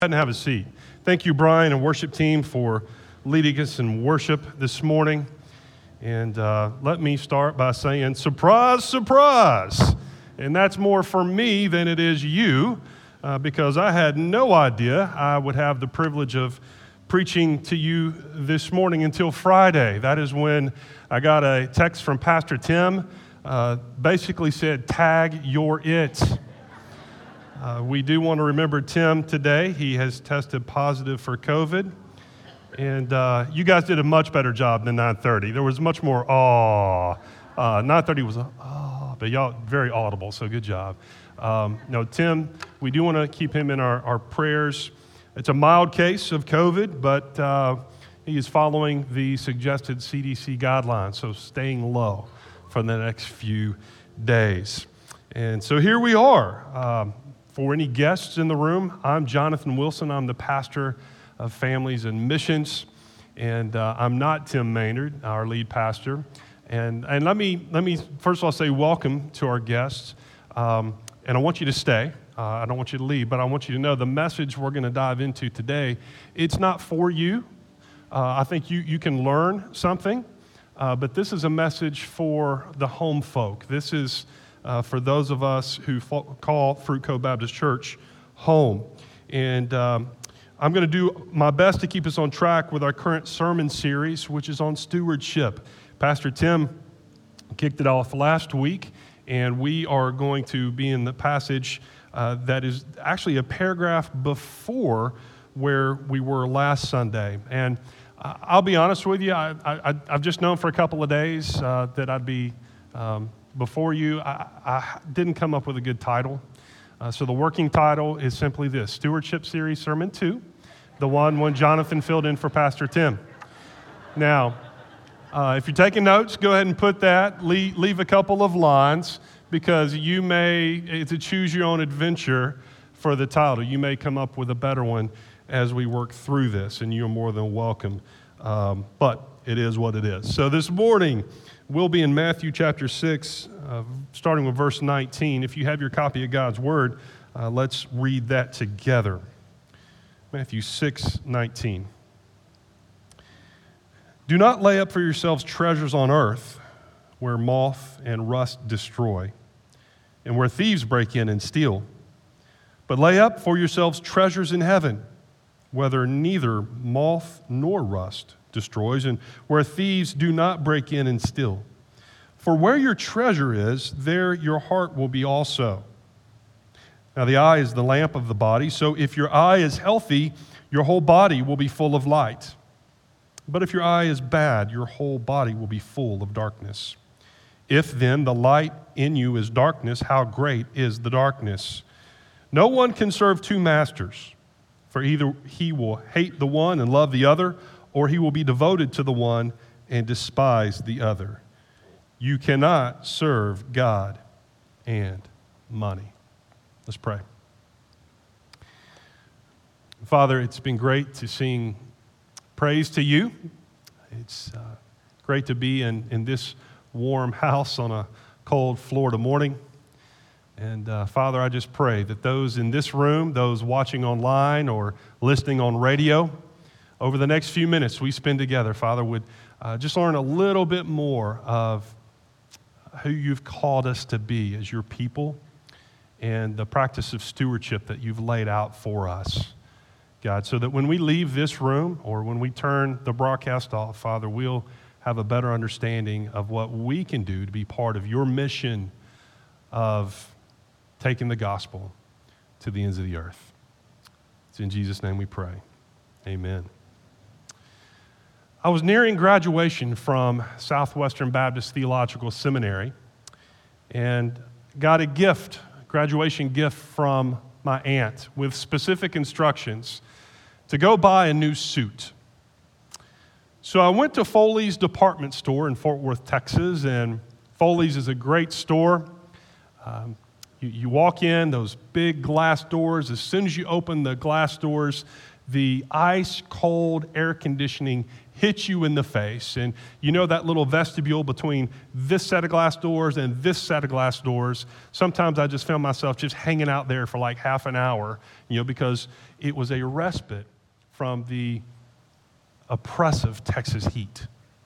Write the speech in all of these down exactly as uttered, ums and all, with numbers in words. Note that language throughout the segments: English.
And have a seat. Thank you, Brian and worship team, for leading us in worship this morning. And uh, let me start by saying, surprise, surprise. And that's more for me than it is you, uh, because I had no idea I would have the privilege of preaching to you this morning until Friday. That is when I got a text from Pastor Tim, uh, basically said, tag, you're it. Uh, we do want to remember Tim today. He has tested positive for COVID. And uh, you guys did a much better job than nine thirty. There was much more, aw. Uh, nine thirty was, ah, but y'all very audible, so good job. Um, no, Tim, we do want to keep him in our, our prayers. It's a mild case of COVID, but uh, he is following the suggested C D C guidelines, so staying low for the next few days. And so here we are. Um, For any guests in the room, I'm Jonathan Wilson. I'm the pastor of families and missions, and uh, I'm not Tim Maynard, our lead pastor. And and let me let me first of all say welcome to our guests, um, and I want you to stay. Uh, I don't want you to leave, but I want you to know the message we're going to dive into today. It's not for you. Uh, I think you you can learn something, uh, but this is a message for the home folk. This is Uh, for those of us who fo- call Fruit Cove Baptist Church home. And um, I'm going to do my best to keep us on track with our current sermon series, which is on stewardship. Pastor Tim kicked it off last week, and we are going to be in the passage uh, that is actually a paragraph before where we were last Sunday. And uh, I'll be honest with you, I, I, I've just known for a couple of days uh, that I'd be um, Before you, I, I didn't come up with a good title. Uh, so the working title is simply this, Stewardship Series Sermon two, the one when Jonathan filled in for Pastor Tim. Now, uh, if you're taking notes, go ahead and put that, leave, leave a couple of lines, because you may, it's a choose your own adventure for the title. You may come up with a better one as we work through this, and you're more than welcome. Um, but it is what it is. So this morning, we'll be in Matthew chapter six, uh, starting with verse nineteen. If you have your copy of God's Word, uh, let's read that together. Matthew six nineteen. Do not lay up for yourselves treasures on earth, where moth and rust destroy, and where thieves break in and steal. But lay up for yourselves treasures in heaven, whether neither moth nor rust destroys, and where thieves do not break in and steal. For where your treasure is, there your heart will be also. Now the eye is the lamp of the body, so if your eye is healthy, your whole body will be full of light. But if your eye is bad, your whole body will be full of darkness. If then the light in you is darkness, how great is the darkness? No one can serve two masters, for either he will hate the one and love the other, or he will be devoted to the one and despise the other. You cannot serve God and money. Let's pray. Father, it's been great to sing praise to you. It's uh, great to be in, in this warm house on a cold Florida morning. And uh, Father, I just pray that those in this room, those watching online or listening on radio, over the next few minutes we spend together, Father, would uh, just learn a little bit more of who you've called us to be as your people and the practice of stewardship that you've laid out for us, God, so that when we leave this room or when we turn the broadcast off, Father, we'll have a better understanding of what we can do to be part of your mission of taking the gospel to the ends of the earth. It's in Jesus' name we pray. Amen. I was nearing graduation from Southwestern Baptist Theological Seminary and got a gift, graduation gift from my aunt with specific instructions to go buy a new suit. So I went to Foley's department store in Fort Worth, Texas, and Foley's is a great store. Um, You, you walk in, those big glass doors. As soon as you open the glass doors, the ice-cold air conditioning hits you in the face. And you know that little vestibule between this set of glass doors and this set of glass doors. Sometimes I just found myself just hanging out there for like half an hour, you know, because it was a respite from the oppressive Texas heat.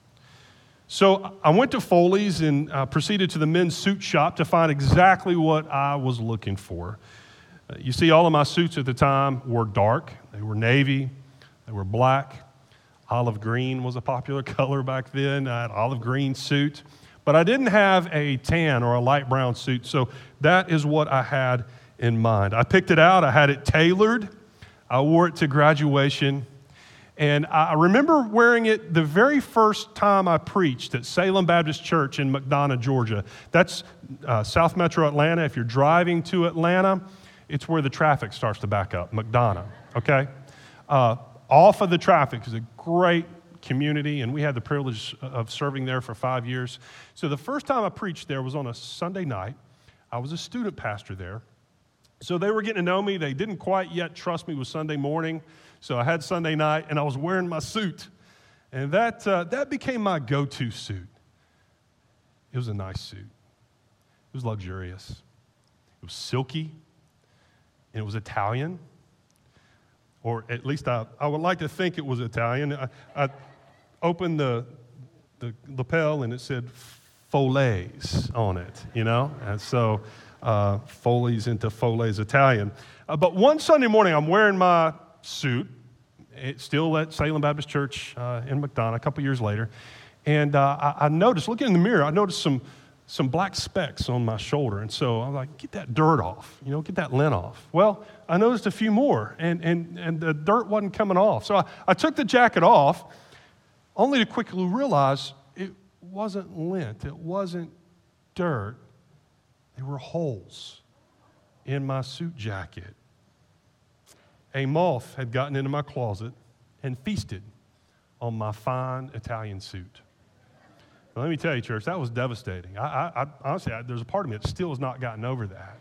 So I went to Foley's and uh, proceeded to the men's suit shop to find exactly what I was looking for. Uh, you see, all of my suits at the time were dark. They were navy, they were black. Olive green was a popular color back then. I had an olive green suit. But I didn't have a tan or a light brown suit, so that is what I had in mind. I picked it out. I had it tailored. I wore it to graduation. And I remember wearing it the very first time I preached at Salem Baptist Church in McDonough, Georgia. That's uh, South Metro Atlanta. If you're driving to Atlanta, it's where the traffic starts to back up, McDonough, okay? Uh, off of the traffic is a great community, and we had the privilege of serving there for five years. So the first time I preached there was on a Sunday night. I was a student pastor there. So they were getting to know me. They didn't quite yet trust me with Sunday morning. So I had Sunday night, and I was wearing my suit. And that, uh, that became my go-to suit. It was a nice suit. It was luxurious. It was silky, and it was Italian. Or at least I, I would like to think it was Italian. I, I opened the, the lapel, and it said Foley's on it, you know? And so uh, Foley's into Foley's Italian. Uh, but one Sunday morning, I'm wearing my suit, it's still at Salem Baptist Church uh, in McDonough a couple years later, and uh, I, I noticed, looking in the mirror, I noticed some some black specks on my shoulder, and so I was like, get that dirt off, you know, get that lint off. Well, I noticed a few more, and and and the dirt wasn't coming off. So I, I took the jacket off, only to quickly realize it wasn't lint, it wasn't dirt, they were holes in my suit jacket. A moth had gotten into my closet and feasted on my fine Italian suit. Now, let me tell you, church, that was devastating. I, I, I honestly, I, there's a part of me that still has not gotten over that.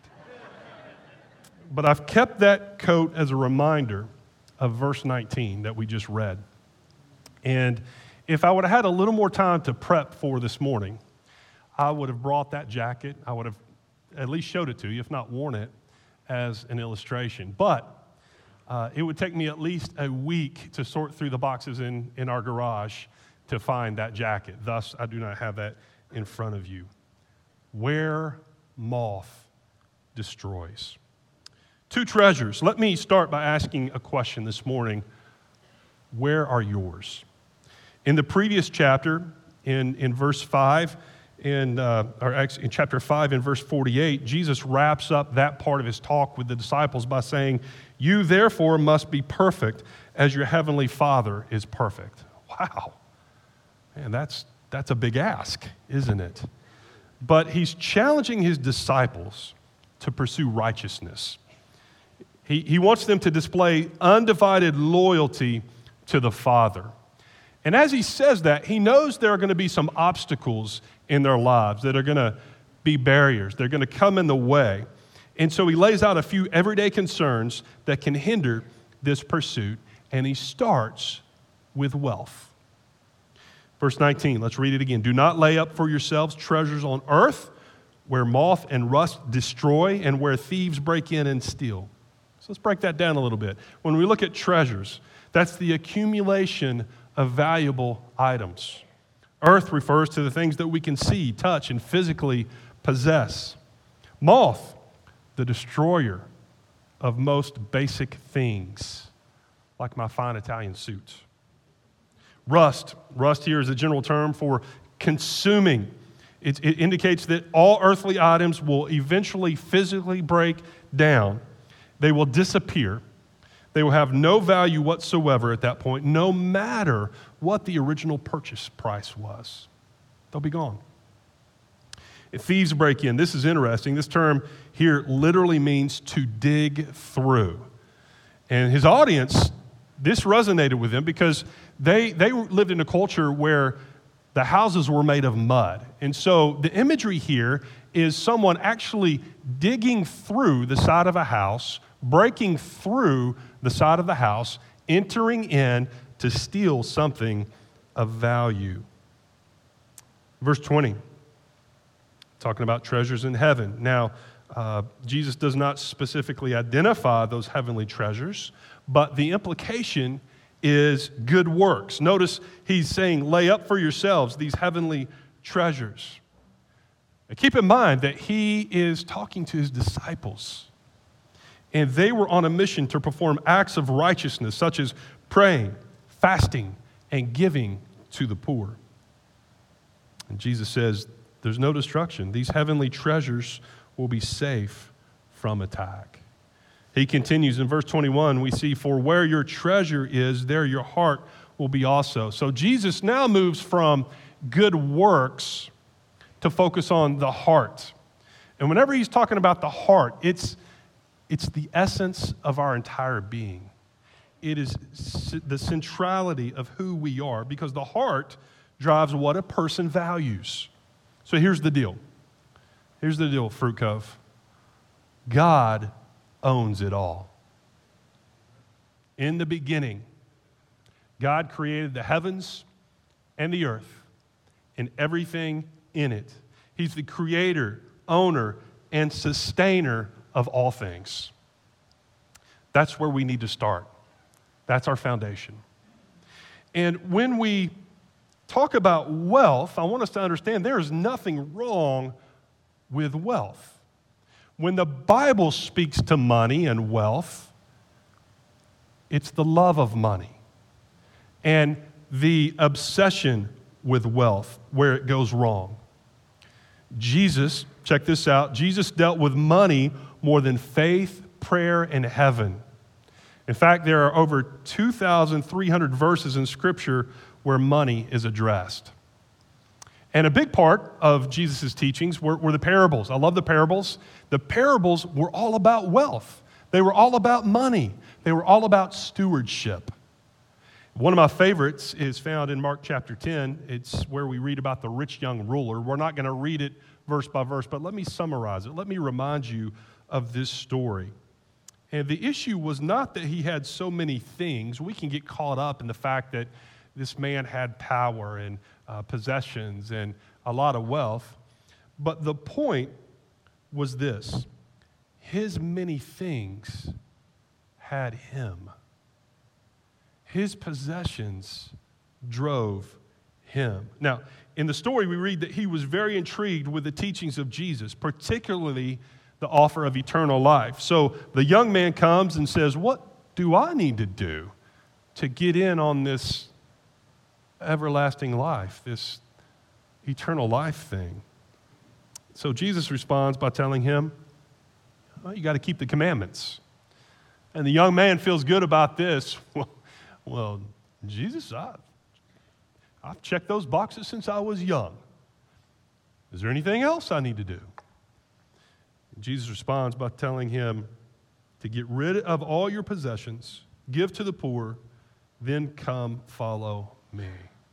But I've kept that coat as a reminder of verse nineteen that we just read. And if I would have had a little more time to prep for this morning, I would have brought that jacket. I would have at least showed it to you, if not worn it, as an illustration. But Uh, it would take me at least a week to sort through the boxes in, in our garage to find that jacket. Thus, I do not have that in front of you. Where moth destroys. Two treasures. Let me start by asking a question this morning. Where are yours? In the previous chapter, in, in verse five, in, uh, or actually in chapter five, in verse forty-eight, Jesus wraps up that part of his talk with the disciples by saying, "You therefore must be perfect as your heavenly Father is perfect." Wow. Man, that's, that's a big ask, isn't it? But he's challenging his disciples to pursue righteousness. He, he wants them to display undivided loyalty to the Father. And as he says that, he knows there are going to be some obstacles in their lives that are going to be barriers. They're going to come in the way. And so he lays out a few everyday concerns that can hinder this pursuit, and he starts with wealth. Verse nineteen, let's read it again. "Do not lay up for yourselves treasures on earth, where moth and rust destroy, and where thieves break in and steal." So let's break that down a little bit. When we look at treasures, that's the accumulation of valuable items. Earth refers to the things that we can see, touch, and physically possess. Moth, the destroyer of most basic things, like my fine Italian suit. Rust, rust here is a general term for consuming. It, it indicates that all earthly items will eventually physically break down. They will disappear. They will have no value whatsoever at that point, no matter what the original purchase price was. They'll be gone. If thieves break in, this is interesting. This term here literally means to dig through. And his audience, this resonated with them because they, they lived in a culture where The houses were made of mud. And so the imagery here is someone actually digging through the side of a house, breaking through the side of the house, entering in to steal something of value. Verse twenty, talking about treasures in heaven. Now, uh, Jesus does not specifically identify those heavenly treasures, but the implication is good works. Notice he's saying, lay up for yourselves these heavenly treasures. Now, keep in mind that he is talking to his disciples, and they were on a mission to perform acts of righteousness, such as praying, fasting, and giving to the poor. And Jesus says, there's no destruction. These heavenly treasures will be safe from attack. He continues in verse twenty-one, we see, for where your treasure is, there your heart will be also. So Jesus now moves from good works to focus on the heart. And whenever he's talking about the heart, it's, it's the essence of our entire being. It is the centrality of who we are, because the heart drives what a person values. So here's the deal. Here's the deal, Fruit Cove. God owns it all. In the beginning, God created the heavens and the earth and everything in it. He's the creator, owner, and sustainer of all things. That's where we need to start. That's our foundation. And when we talk about wealth, I want us to understand there is nothing wrong with wealth. When the Bible speaks to money and wealth, it's the love of money and the obsession with wealth where it goes wrong. Jesus, check this out, Jesus dealt with money more than faith, prayer, and heaven. In fact, there are over two thousand three hundred verses in Scripture where money is addressed. And a big part of Jesus' teachings were, were the parables. I love the parables. The parables were all about wealth. They were all about money. They were all about stewardship. One of my favorites is found in Mark chapter ten. It's where we read about the rich young ruler. We're not going to read it verse by verse, but let me summarize it. Let me remind you of this story. And the issue was not that he had so many things. We can get caught up in the fact that this man had power and uh, possessions and a lot of wealth. But the point was this: his many things had him. His possessions drove him. Now, in the story, we read that he was very intrigued with the teachings of Jesus, particularly the offer of eternal life. So the young man comes and says, what do I need to do to get in on this everlasting life, this eternal life thing? So Jesus responds by telling him, well, you got to keep the commandments. And the young man feels good about this. Well, well Jesus, I, I've checked those boxes since I was young. Is there anything else I need to do? And Jesus responds by telling him to get rid of all your possessions, give to the poor, then come follow me.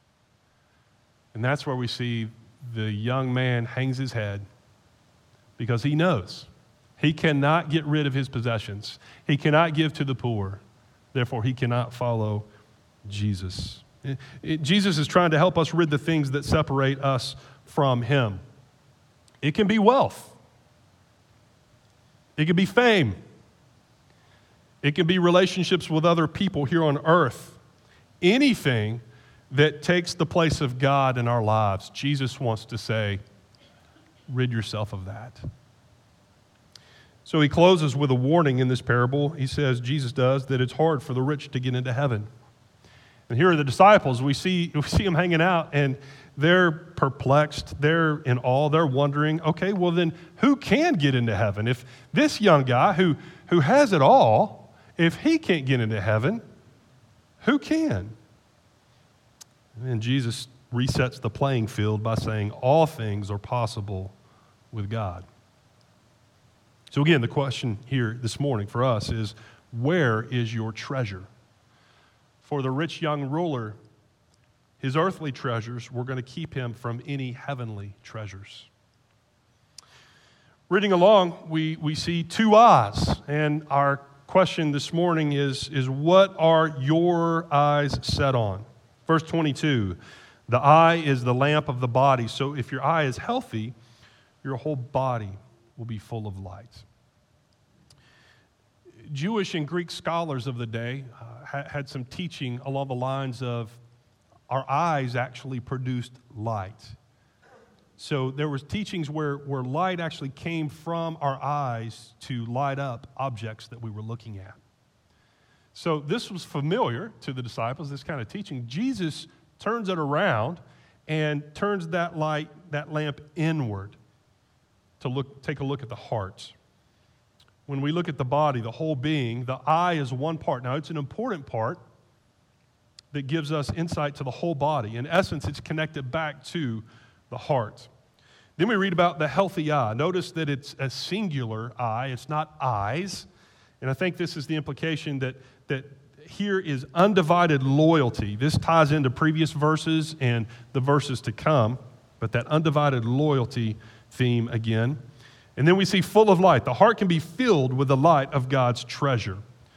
And that's where we see the young man hangs his head because he knows he cannot get rid of his possessions. He cannot give to the poor. Therefore, he cannot follow Jesus. It, it, Jesus is trying to help us rid the things that separate us from him. It can be wealth. It can be fame. It can be relationships with other people here on earth. Anything that takes the place of God in our lives, Jesus wants to say, rid yourself of that. So he closes with a warning in this parable. He says, Jesus does, that it's hard for the rich to get into heaven. And here are the disciples. We see, we see them hanging out, and they're perplexed. They're in awe. They're wondering, okay, well then who can get into heaven? If this young guy who, who has it all, if he can't get into heaven, who can? And Jesus resets the playing field by saying all things are possible with God. So again, the question here this morning for us is, where is your treasure? For the rich young ruler, his earthly treasures were going to keep him from any heavenly treasures. Reading along, we, we see two eyes, and our question this morning is, is what are your eyes set on? Verse twenty-two, the eye is the lamp of the body, so if your eye is healthy, your whole body will be full of light. Jewish and Greek scholars of the day uh, ha- had some teaching along the lines of our eyes actually produced light. So there was teachings where, where light actually came from our eyes to light up objects that we were looking at. So this was familiar to the disciples, this kind of teaching. Jesus turns it around and turns that light, that lamp inward to look, take a look at the heart. When we look at the body, the whole being, the eye is one part. Now, it's an important part that gives us insight to the whole body. In essence, it's connected back to the heart. Then we read about the healthy eye. Notice that it's a singular eye. It's not eyes. And I think this is the implication that, that here is undivided loyalty. This ties into previous verses and the verses to come, but that undivided loyalty theme again. And then we see full of light. The heart can be filled with the light of God's treasure.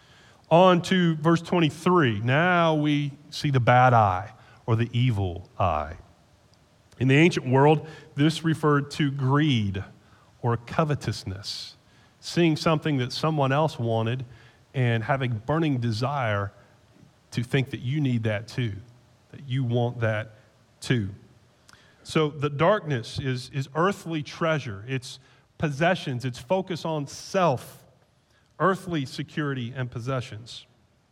On to verse twenty-three. Now we see the bad eye or the evil eye. In the ancient world, this referred to greed or covetousness, seeing something that someone else wanted and having burning desire to think that you need that too, that you want that too. So the darkness is, is earthly treasure. It's possessions. It's focus on self, earthly security and possessions.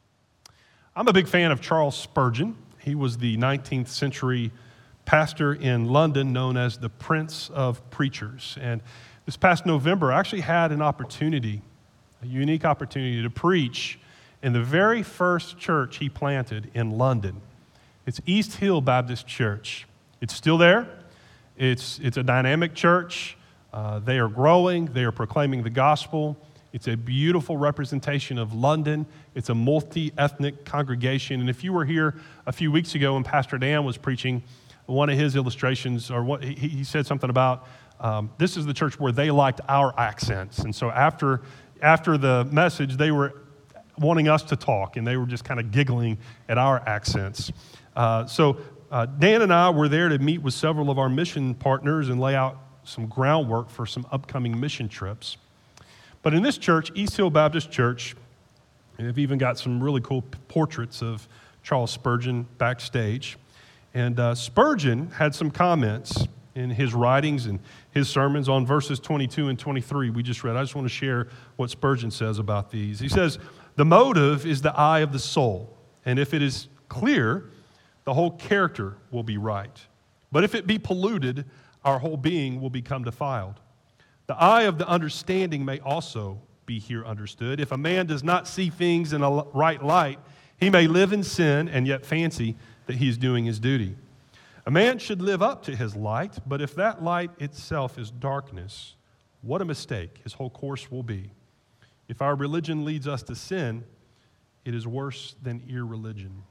I'm a big fan of Charles Spurgeon. He was the nineteenth century pastor in London known as the Prince of Preachers. And this past November, I actually had an opportunity, a unique opportunity to preach in the very first church he planted in London. It's East Hill Baptist Church. It's still there. It's, it's a dynamic church. Uh, they are growing. They are proclaiming the gospel. It's a beautiful representation of London. It's a multi-ethnic congregation. And if you were here a few weeks ago when Pastor Dan was preaching, one of his illustrations, or what he, he said something about, um, this is the church where they liked our accents. And so after, after the message, they were wanting us to talk, and they were just kind of giggling at our accents. Uh, so uh, Dan and I were there to meet with several of our mission partners and lay out some groundwork for some upcoming mission trips. But in this church, East Hill Baptist Church, they've even got some really cool portraits of Charles Spurgeon backstage. And uh, Spurgeon had some comments in his writings and his sermons on verses twenty-two and twenty-three we just read. I just want to share what Spurgeon says about these. He says, "The motive is the eye of the soul, and if it is clear, the whole character will be right. But if it be polluted, our whole being will become defiled. The eye of the understanding may also be here understood. If a man does not see things in a right light, he may live in sin and yet fancy that he is doing his duty. A man should live up to his light, but if that light itself is darkness, what a mistake his whole course will be. If our religion leads us to sin, it is worse than irreligion."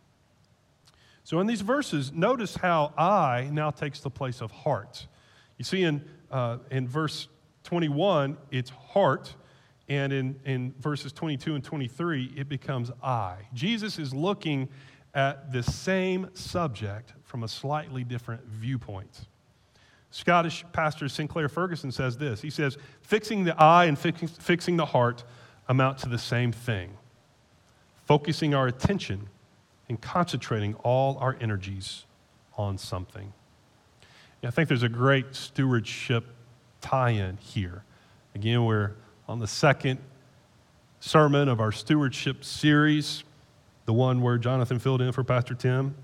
So in these verses, notice how eye now takes the place of heart. You see in, uh, in verse twenty-one, it's heart, and in, in verses twenty-two and twenty-three, it becomes eye. Jesus is looking at the same subject from a slightly different viewpoint. Scottish pastor Sinclair Ferguson says this. He says, "Fixing the eye and fix, fixing the heart amount to the same thing. Focusing our attention and concentrating all our energies on something." Yeah, I think there's a great stewardship tie-in here. Again, we're on the second sermon of our stewardship series, the one where Jonathan filled in for Pastor Tim.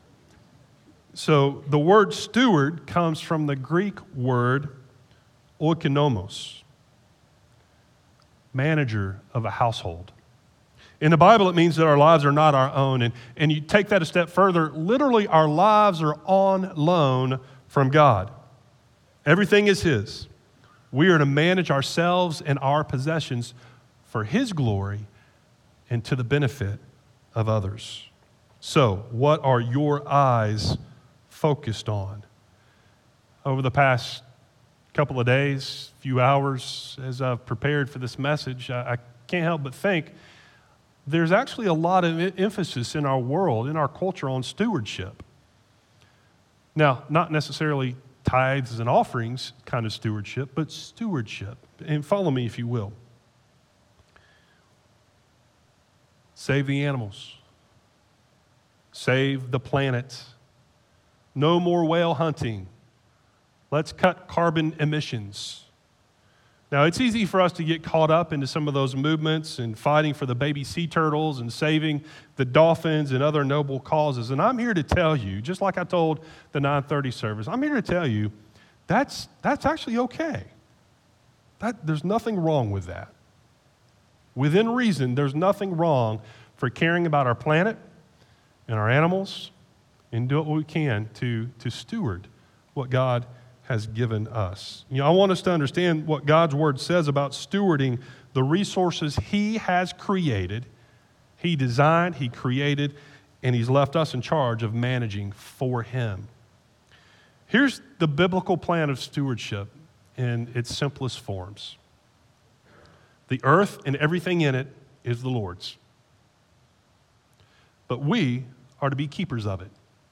So the word steward comes from the Greek word oikonomos, manager of a household. In the Bible, it means that our lives are not our own. And, and you take that a step further, literally our lives are on loan from God. Everything is His. We are to manage ourselves and our possessions for His glory and to the benefit of others. So, what are your eyes focused on. Over the past couple of days, few hours, as I've prepared for this message, I, I can't help but think there's actually a lot of emphasis in our world, in our culture, on stewardship. Now, not necessarily tithes and offerings kind of stewardship, but stewardship. And follow me if you will. Save the animals. Save the planet. No more whale hunting. Let's cut carbon emissions. Now, it's easy for us to get caught up into some of those movements and fighting for the baby sea turtles and saving the dolphins and other noble causes. And I'm here to tell you, just like I told the nine thirty service, I'm here to tell you that's, that's actually okay. That, there's nothing wrong with that. Within reason, there's nothing wrong for caring about our planet and our animals and do what we can to, to steward what God has given us. You know, I want us to understand what God's word says about stewarding the resources he has created, he designed, he created, and he's left us in charge of managing for him. Here's the biblical plan of stewardship in its simplest forms. The earth and everything in it is the Lord's. But we are to be keepers of it.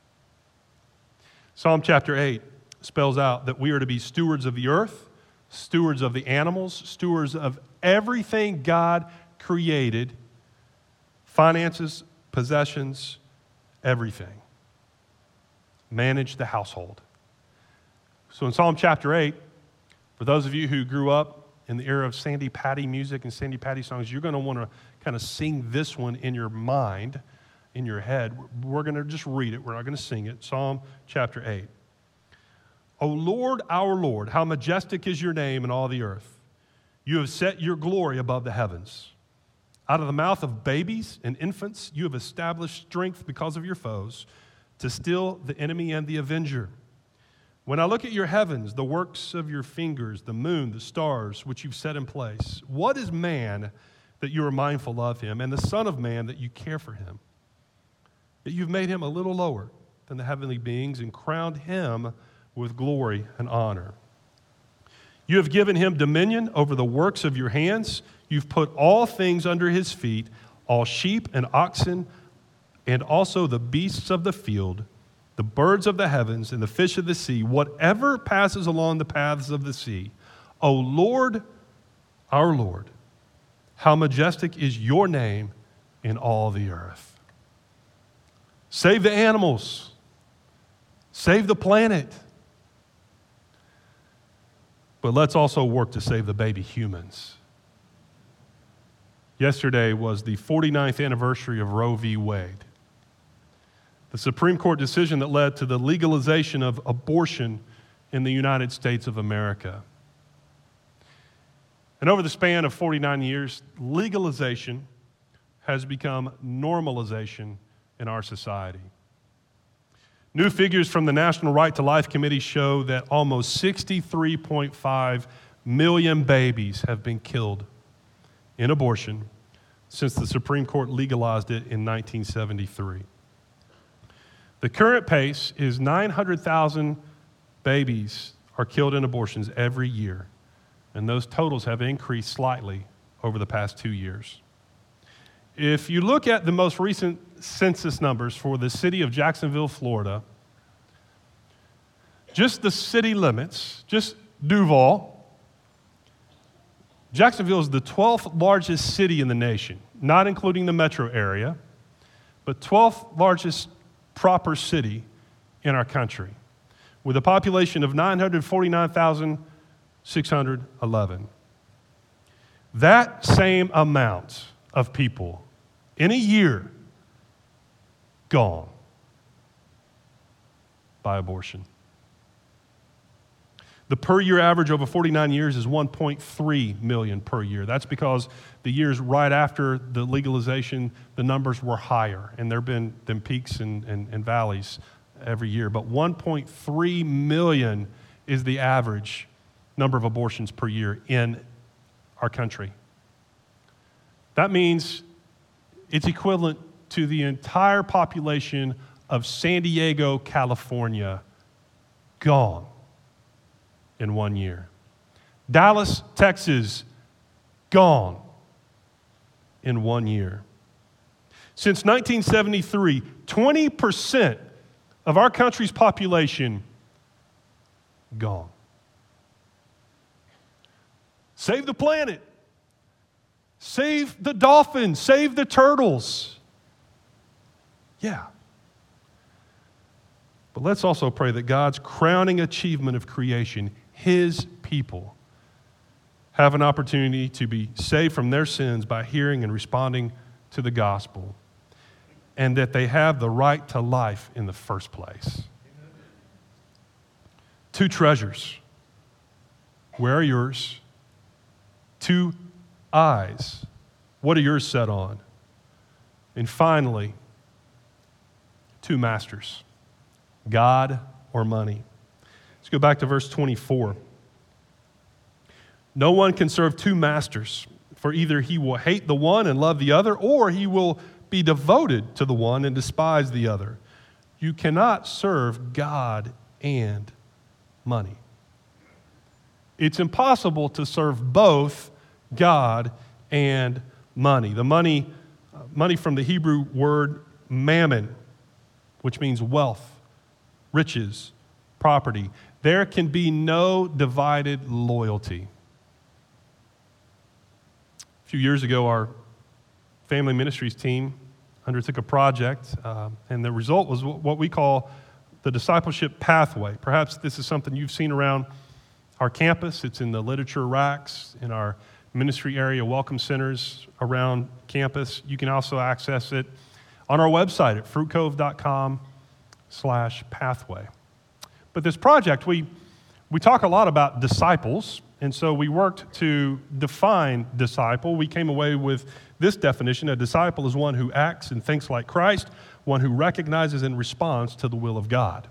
Psalm chapter eight spells out that we are to be stewards of the earth, stewards of the animals, stewards of everything God created, finances, possessions, everything. Manage the household. So in Psalm chapter eight, for those of you who grew up in the era of Sandy Patty music and Sandy Patty songs, you're going to want to kind of sing this one in your mind, in your head. We're going to just read it. We're not going to sing it. Psalm chapter eight. O Lord, our Lord, how majestic is your name in all the earth. You have set your glory above the heavens. Out of the mouth of babies and infants, you have established strength because of your foes, to still the enemy and the avenger. When I look at your heavens, the works of your fingers, the moon, the stars, which you've set in place, what is man that you are mindful of him, and the son of man that you care for him? That you've made him a little lower than the heavenly beings and crowned him with glory and honor. You have given him dominion over the works of your hands. You've put all things under his feet, all sheep and oxen, and also the beasts of the field, the birds of the heavens, and the fish of the sea, whatever passes along the paths of the sea. O Lord, our Lord, how majestic is your name in all the earth. Save the animals. Save the planet. But let's also work to save the baby humans. Yesterday was the forty-ninth anniversary of Roe v. Wade, the Supreme Court decision that led to the legalization of abortion in the United States of America. And over the span of forty-nine years, legalization has become normalization in our society. New figures from the National Right to Life Committee show that almost sixty-three point five million babies have been killed in abortion since the Supreme Court legalized it in nineteen seventy-three. The current pace is nine hundred thousand babies are killed in abortions every year, and those totals have increased slightly over the past two years. If you look at the most recent census numbers for the city of Jacksonville, Florida, just the city limits, just Duval, Jacksonville is the twelfth largest city in the nation, not including the metro area, but twelfth largest proper city in our country, with a population of nine hundred forty-nine thousand six hundred eleven. That same amount of people in a year gone by abortion. The per year average over forty-nine years is one point three million per year. That's because the years right after the legalization, the numbers were higher, and there have been, been peaks and, and, and valleys every year. But one point three million is the average number of abortions per year in our country. That means it's equivalent to the entire population of San Diego, California, gone in one year. Dallas, Texas, gone in one year. Since nineteen seventy-three, twenty percent of our country's population gone. Save the planet. Save the dolphins. Save the turtles. Yeah. But let's also pray that God's crowning achievement of creation, His people, have an opportunity to be saved from their sins by hearing and responding to the gospel, and that they have the right to life in the first place. Two treasures. Where are yours? Two eyes. What are yours set on? And finally, two masters. God or money. Let's go back to verse twenty-four. No one can serve two masters, for either he will hate the one and love the other, or he will be devoted to the one and despise the other. You cannot serve God and money. It's impossible to serve both God and money. The money, uh, money from the Hebrew word mammon, which means wealth, riches, property. There can be no divided loyalty. A few years ago, our family ministries team undertook a project, uh, and the result was what we call the discipleship pathway. Perhaps this is something you've seen around our campus. It's in the literature racks, in our ministry area welcome centers around campus. You can also access it on our website at fruitcove.com slash pathway. But this project, we, we talk a lot about disciples, and so we worked to define disciple. We came away with this definition: a disciple is one who acts and thinks like Christ, one who recognizes and responds to the will of God.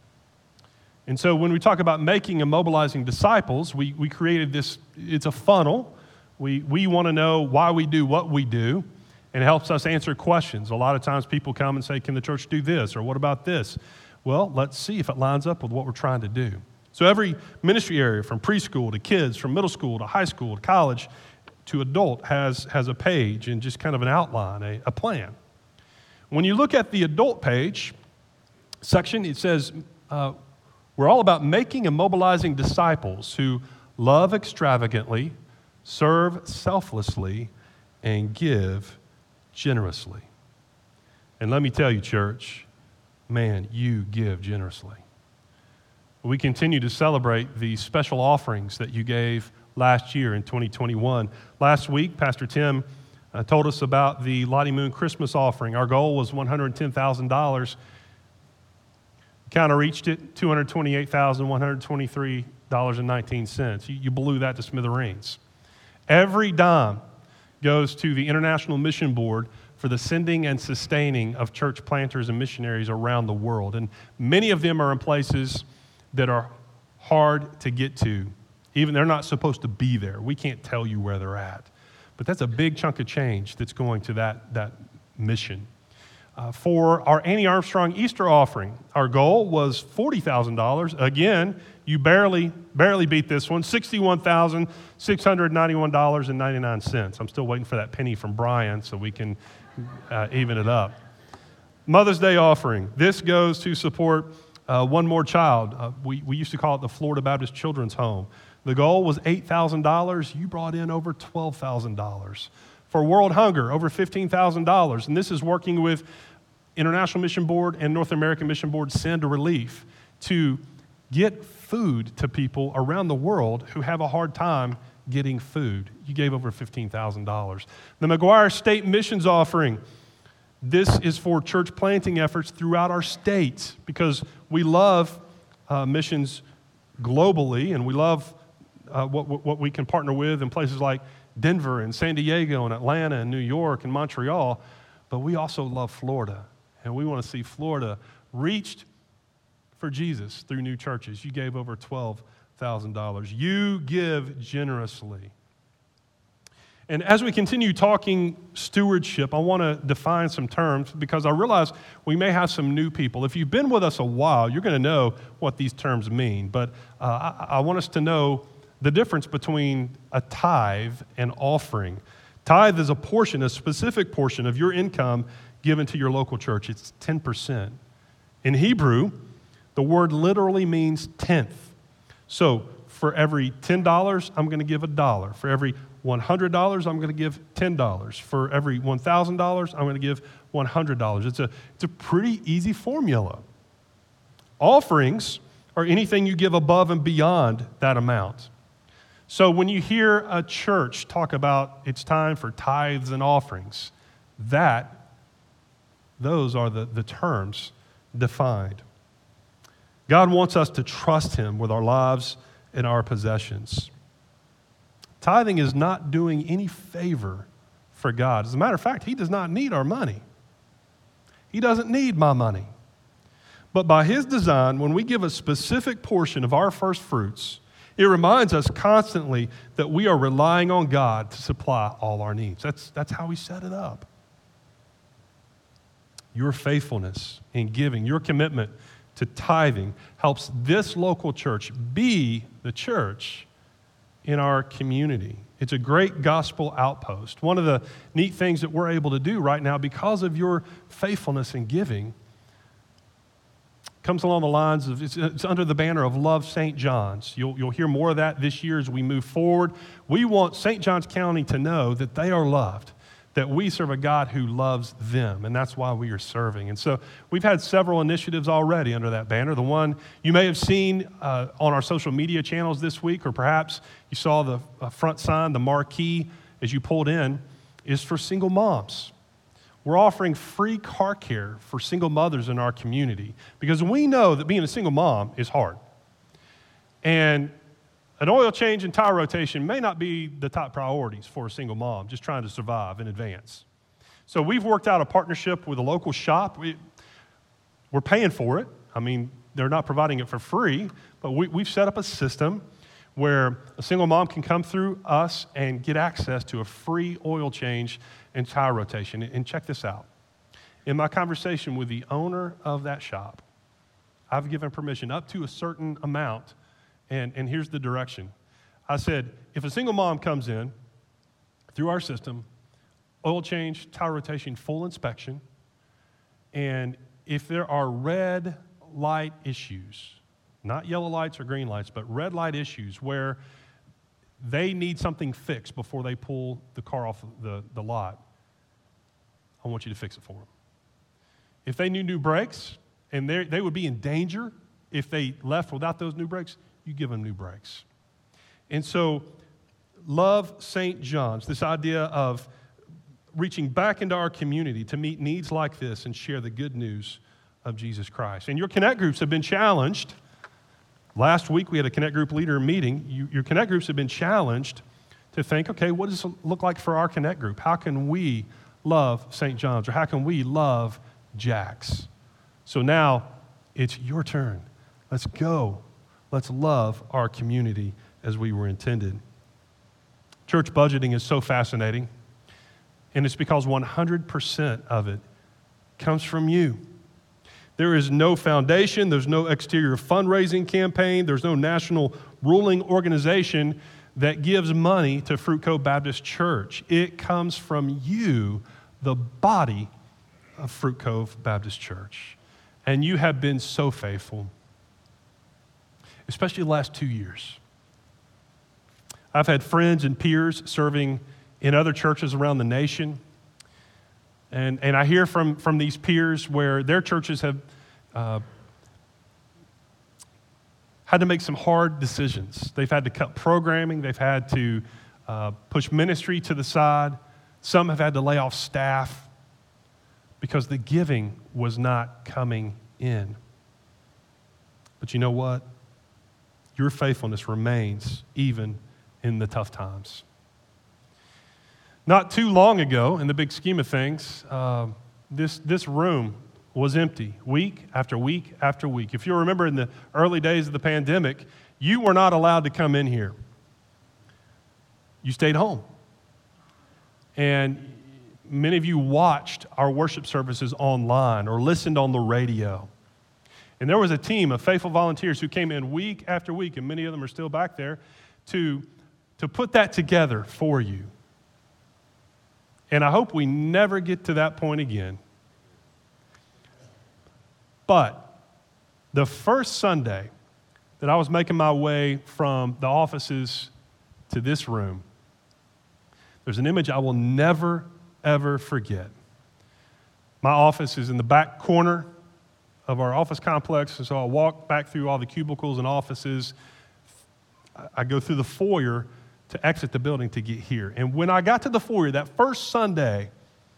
And so when we talk about making and mobilizing disciples, we, we created this, it's a funnel. We, we want to know why we do what we do, and it helps us answer questions. A lot of times people come and say, can the church do this, or what about this? Well, let's see if it lines up with what we're trying to do. So every ministry area, from preschool to kids, from middle school to high school to college to adult, has, has a page and just kind of an outline, a, a plan. When you look at the adult page section, it says, uh, we're all about making and mobilizing disciples who love extravagantly, serve selflessly, and give generously. And let me tell you, church, man, you give generously. We continue to celebrate the special offerings that you gave last year in twenty twenty-one. Last week, Pastor Tim uh, told us about the Lottie Moon Christmas offering. Our goal was one hundred ten thousand dollars. Kind of reached it, two hundred twenty-eight thousand one hundred twenty-three dollars and nineteen cents. You, you blew that to smithereens. Every dime goes to the International Mission Board for the sending and sustaining of church planters and missionaries around the world. And many of them are in places that are hard to get to. Even they're not supposed to be there. We can't tell you where they're at. But that's a big chunk of change that's going to that, that mission. Uh, for our Annie Armstrong Easter offering, our goal was forty thousand dollars. Again, you barely barely beat this one, sixty-one thousand six hundred ninety-one dollars and ninety-nine cents. I'm still waiting for that penny from Brian so we can uh, even it up. Mother's Day offering. This goes to support uh, One More Child. Uh, we, we used to call it the Florida Baptist Children's Home. The goal was eight thousand dollars. You brought in over twelve thousand dollars. For World Hunger, over fifteen thousand dollars. And this is working with International Mission Board and North American Mission Board Send a Relief to get food to people around the world who have a hard time getting food. You gave over fifteen thousand dollars. The McGuire State Missions Offering. This is for church planting efforts throughout our state because we love uh, missions globally, and we love uh, what, what we can partner with in places like Denver and San Diego and Atlanta and New York and Montreal, but we also love Florida, and we want to see Florida reached for Jesus through new churches. You gave over twelve thousand dollars. You give generously. And as we continue talking stewardship, I want to define some terms because I realize we may have some new people. If you've been with us a while, you're going to know what these terms mean. But uh, I, I want us to know the difference between a tithe and offering. Tithe is a portion, a specific portion of your income given to your local church. It's ten percent. In Hebrew, the word literally means tenth. So for every ten dollars, I'm going to give a dollar. For every one hundred dollars, I'm going to give ten dollars. For every one thousand dollars, I'm going to give one hundred dollars. It's a, it's a pretty easy formula. Offerings are anything you give above and beyond that amount. So when you hear a church talk about it's time for tithes and offerings, that, those are the, the terms defined. God wants us to trust Him with our lives and our possessions. Tithing is not doing any favor for God. As a matter of fact, He does not need our money. He doesn't need my money. But by His design, when we give a specific portion of our first fruits, it reminds us constantly that we are relying on God to supply all our needs. That's, that's how He set it up. Your faithfulness in giving, your commitment to tithing helps this local church be the church in our community. It's a great gospel outpost. One of the neat things that we're able to do right now because of your faithfulness in giving comes along the lines of, it's, it's under the banner of Love Saint John's. You'll, you'll hear more of that this year as we move forward. We want Saint Johns County to know that they are loved, that we serve a God who loves them, and that's why we are serving. And so we've had several initiatives already under that banner. The one you may have seen uh, on our social media channels this week, or perhaps you saw the uh, front sign, the marquee as you pulled in, is for single moms. We're offering free car care for single mothers in our community because we know that being a single mom is hard. And an oil change and tire rotation may not be the top priorities for a single mom just trying to survive in advance. So we've worked out a partnership with a local shop. We, we're paying for it. I mean, they're not providing it for free, but we, we've set up a system where a single mom can come through us and get access to a free oil change and tire rotation. And check this out. In my conversation with the owner of that shop, I've given permission up to a certain amount, and, and here's the direction. I said, if a single mom comes in through our system, oil change, tire rotation, full inspection, and if there are red light issues, not yellow lights or green lights, but red light issues where they need something fixed before they pull the car off the, the lot, I want you to fix it for them. If they need new brakes and they would be in danger if they left without those new brakes, you give them new brakes. And so, Love Saint John's, this idea of reaching back into our community to meet needs like this and share the good news of Jesus Christ. And your Connect groups have been challenged. Last week we had a Connect group leader meeting. You, your Connect groups have been challenged to think, okay, what does it look like for our Connect group? How can we love Saint John's, or how can we love Jack's? So now it's your turn. Let's go. Let's love our community as we were intended. Church budgeting is so fascinating, and it's because one hundred percent of it comes from you. There is no foundation, there's no exterior fundraising campaign, there's no national ruling organization that gives money to Fruit Cove Baptist Church. It comes from you, the body of Fruit Cove Baptist Church. And you have been so faithful, especially the last two years. I've had friends and peers serving in other churches around the nation. And, and I hear from, from these peers where their churches have uh, had to make some hard decisions. They've had to cut programming. They've had to uh, push ministry to the side. Some have had to lay off staff because the giving was not coming in. But you know what? Your faithfulness remains even in the tough times. Not too long ago, in the big scheme of things, uh, this, this room was empty week after week after week. If you remember in the early days of the pandemic, you were not allowed to come in here. You stayed home. And many of you watched our worship services online or listened on the radio. And there was a team of faithful volunteers who came in week after week, and many of them are still back there, to, to put that together for you. And I hope we never get to that point again. But the first Sunday that I was making my way from the offices to this room, there's an image I will never, ever forget. My office is in the back corner of our office complex, and so I walk back through all the cubicles and offices. I go through the foyer to exit the building to get here. And when I got to the foyer, that first Sunday,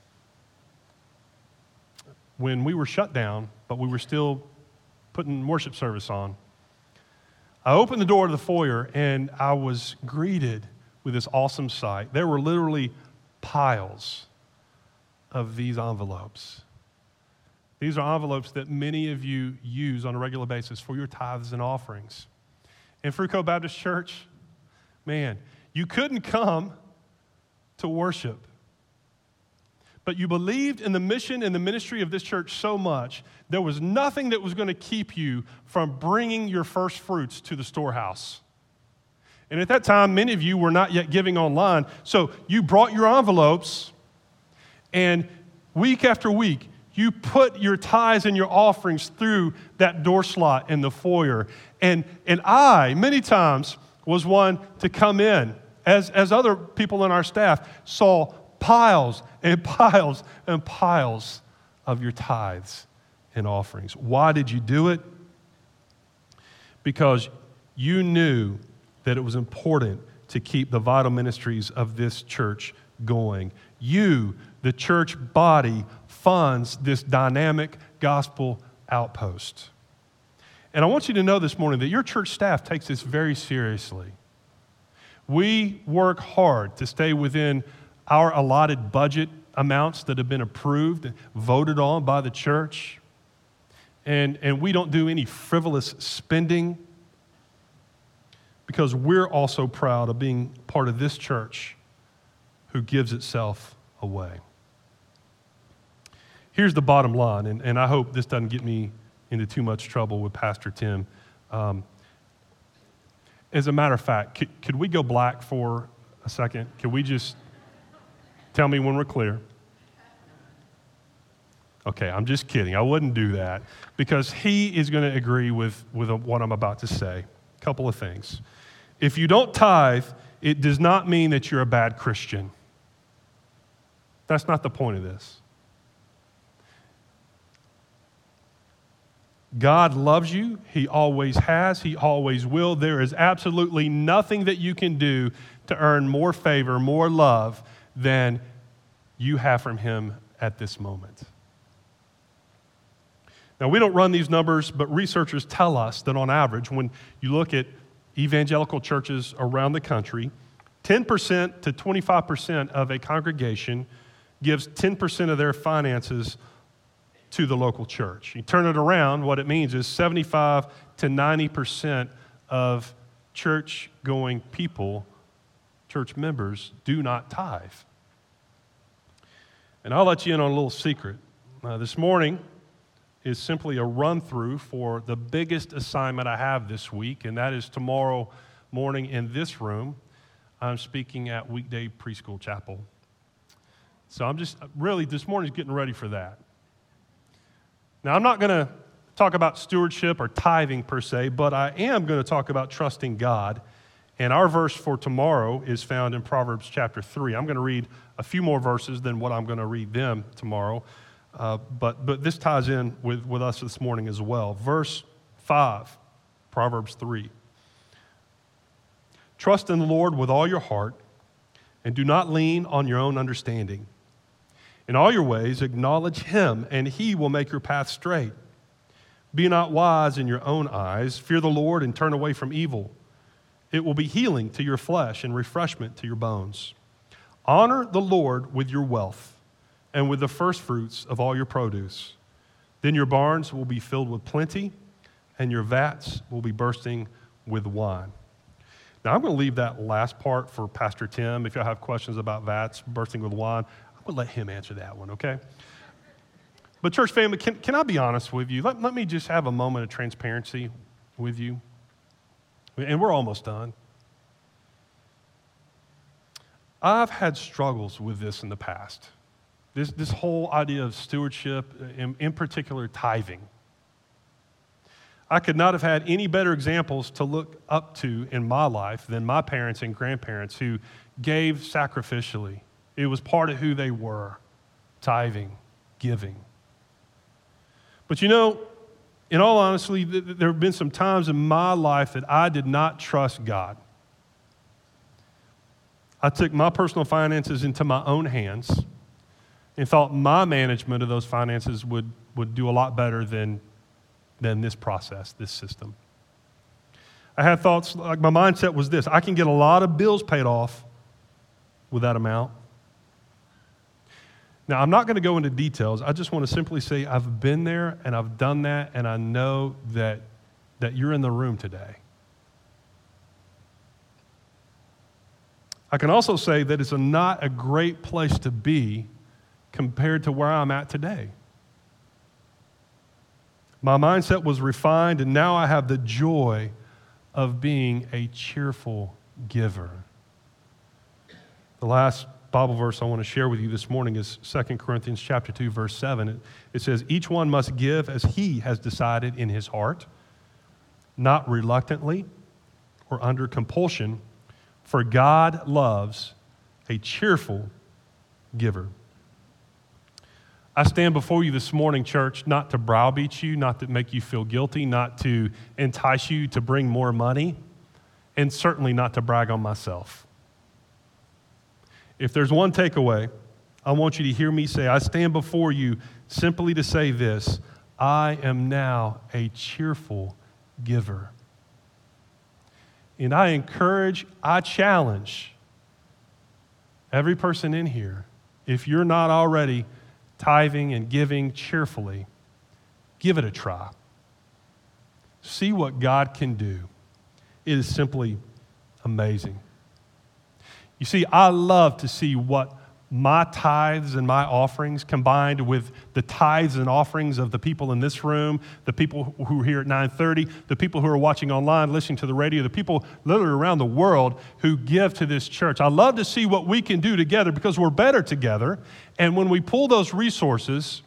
when we were shut down, but we were still putting worship service on, I opened the door to the foyer, and I was greeted with this awesome sight. There were literally piles of these envelopes. These are envelopes that many of you use on a regular basis for your tithes and offerings. In Fruit Cove Baptist Church, man, you couldn't come to worship, but you believed in the mission and the ministry of this church so much, there was nothing that was going to keep you from bringing your first fruits to the storehouse. And at that time, many of you were not yet giving online, so you brought your envelopes, and week after week, you put your tithes and your offerings through that door slot in the foyer. And, and I, many times, was one to come in, as, as other people in our staff saw piles and piles and piles of your tithes and offerings. Why did you do it? Because you knew that it was important to keep the vital ministries of this church going. You, the church body, funds this dynamic gospel outpost. And I want you to know this morning that your church staff takes this very seriously. We work hard to stay within our allotted budget amounts that have been approved and voted on by the church. And, and we don't do any frivolous spending, because we're also proud of being part of this church who gives itself away. Here's the bottom line, and, and I hope this doesn't get me into too much trouble with Pastor Tim. Um, as a matter of fact, could, could we go black for a second? Could we just tell me when we're clear? Okay, I'm just kidding. I wouldn't do that, because he is going to agree with, with what I'm about to say. A couple of things. If you don't tithe, it does not mean that you're a bad Christian. That's not the point of this. God loves you. He always has. He always will. There is absolutely nothing that you can do to earn more favor, more love than you have from him at this moment. Now, we don't run these numbers, but researchers tell us that on average, when you look at evangelical churches around the country, ten percent to twenty-five percent of a congregation gives ten percent of their finances to the local church. You turn it around, what it means is seventy-five to ninety percent of church-going people, church members, do not tithe. And I'll let you in on a little secret. Uh, this morning is simply a run-through for the biggest assignment I have this week, and that is tomorrow morning in this room. I'm speaking at Weekday Preschool Chapel. So I'm just, really, this morning's getting ready for that. Now, I'm not going to talk about stewardship or tithing per se, but I am going to talk about trusting God. And our verse for tomorrow is found in Proverbs chapter three. I'm going to read a few more verses than what I'm going to read them tomorrow. Uh, but, but this ties in with, with us this morning as well. Verse five, Proverbs three. Trust in the Lord with all your heart, and do not lean on your own understanding. In all your ways acknowledge him, and he will make your path straight. Be not wise in your own eyes. Fear the Lord and turn away from evil. It will be healing to your flesh and refreshment to your bones. Honor the Lord with your wealth and with the first fruits of all your produce. Then your barns will be filled with plenty, and your vats will be bursting with wine. Now, I'm going to leave that last part for Pastor Tim. If y'all have questions about V A Ts, bursting with wine, I'm going to let him answer that one, okay? But church family, can, can I be honest with you? Let, let me just have a moment of transparency with you. And we're almost done. I've had struggles with this in the past. This, this whole idea of stewardship, in, in particular tithing. I could not have had any better examples to look up to in my life than my parents and grandparents who gave sacrificially. It was part of who they were, tithing, giving. But you know, in all honesty, there have been some times in my life that I did not trust God. I took my personal finances into my own hands and thought my management of those finances would, would do a lot better than, than this process, this system. I had thoughts, like my mindset was this: I can get a lot of bills paid off with that amount. Now, I'm not going to go into details. I just want to simply say I've been there and I've done that, and I know that, that you're in the room today. I can also say that it's a not a great place to be compared to where I'm at today. My mindset was refined, and now I have the joy of being a cheerful giver. The last Bible verse I want to share with you this morning is Second Corinthians chapter two, verse seven. It, it says, each one must give as he has decided in his heart, not reluctantly or under compulsion, for God loves a cheerful giver. I stand before you this morning, church, not to browbeat you, not to make you feel guilty, not to entice you to bring more money, and certainly not to brag on myself. If there's one takeaway, I want you to hear me say, I stand before you simply to say this: I am now a cheerful giver. And I encourage, I challenge every person in here, if you're not already tithing and giving cheerfully, give it a try. See what God can do. It is simply amazing. You see, I love to see what my tithes and my offerings combined with the tithes and offerings of the people in this room, the people who are here at nine thirty, the people who are watching online, listening to the radio, the people literally around the world who give to this church. I love to see what we can do together because we're better together. And when we pull those resources,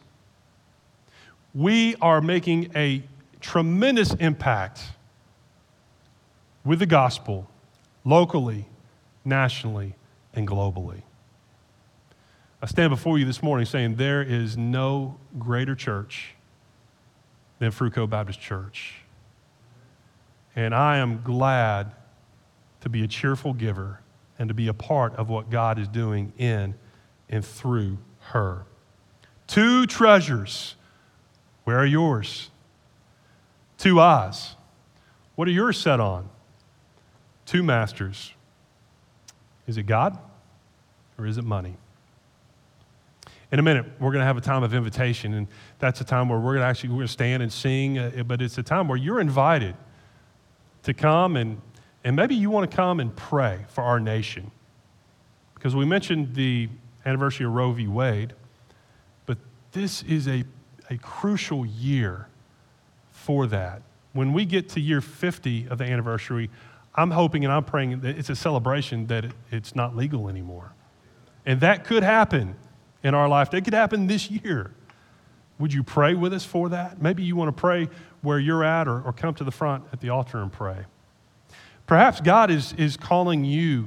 we are making a tremendous impact with the gospel, locally, nationally, and globally. I stand before you this morning saying there is no greater church than Fruit Cove Baptist Church. And I am glad to be a cheerful giver and to be a part of what God is doing in and through her. Two treasures. Where are yours? Two eyes. What are yours set on? Two masters. Is it God or is it money? In a minute, we're going to have a time of invitation, and that's a time where we're going to actually we're going to stand and sing, uh, but it's a time where you're invited to come, and, and maybe you want to come and pray for our nation. Because we mentioned the anniversary of Roe v. Wade, but this is a, a crucial year for that. When we get to year fifty of the anniversary, I'm hoping and I'm praying that it's a celebration that it, it's not legal anymore. And that could happen in our life. It could happen this year. Would you pray with us for that? Maybe you want to pray where you're at, or, or come to the front at the altar and pray. Perhaps God is, is calling you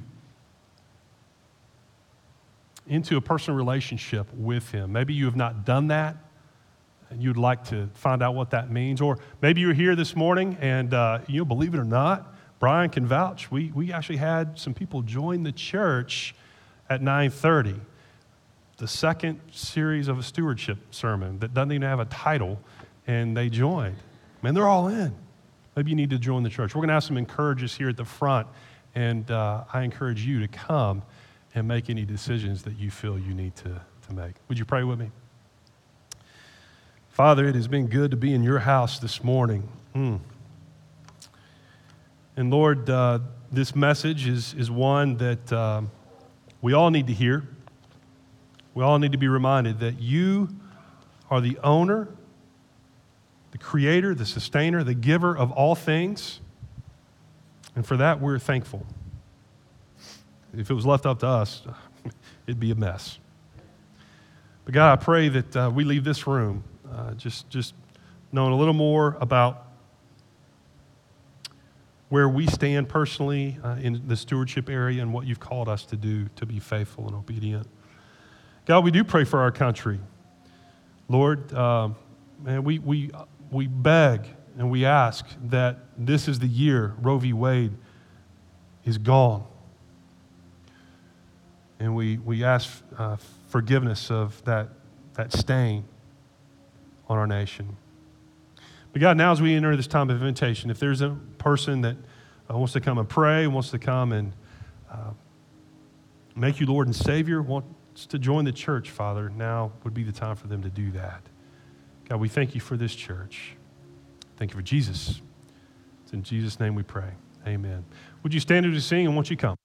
into a personal relationship with Him. Maybe you have not done that, and you'd like to find out what that means. Or maybe you're here this morning, and uh, you know, believe it or not, Brian can vouch, we, we actually had some people join the church at nine thirty. The second series of a stewardship sermon that doesn't even have a title, and they joined. Man, they're all in. Maybe you need to join the church. We're going to have some encouragers here at the front, and uh, I encourage you to come and make any decisions that you feel you need to, to make. Would you pray with me? Father, it has been good to be in your house this morning. Mm. And Lord, uh, this message is, is one that um, we all need to hear. We all need to be reminded that you are the owner, the creator, the sustainer, the giver of all things. And for that, we're thankful. If it was left up to us, it'd be a mess. But God, I pray that uh, we leave this room uh, just, just knowing a little more about where we stand personally uh, in the stewardship area and what you've called us to do to be faithful and obedient. God, we do pray for our country. Lord, uh, man, we, we, we beg and we ask that this is the year Roe v. Wade is gone. And we, we ask uh, forgiveness of that, that stain on our nation. But God, now as we enter this time of invitation, if there's a person that uh, wants to come and pray, wants to come and uh, make you Lord and Savior, wants to join the church, Father, now would be the time for them to do that. God, we thank you for this church. Thank you for Jesus. It's in Jesus' name we pray. Amen. Would you stand as we sing, and won't you come?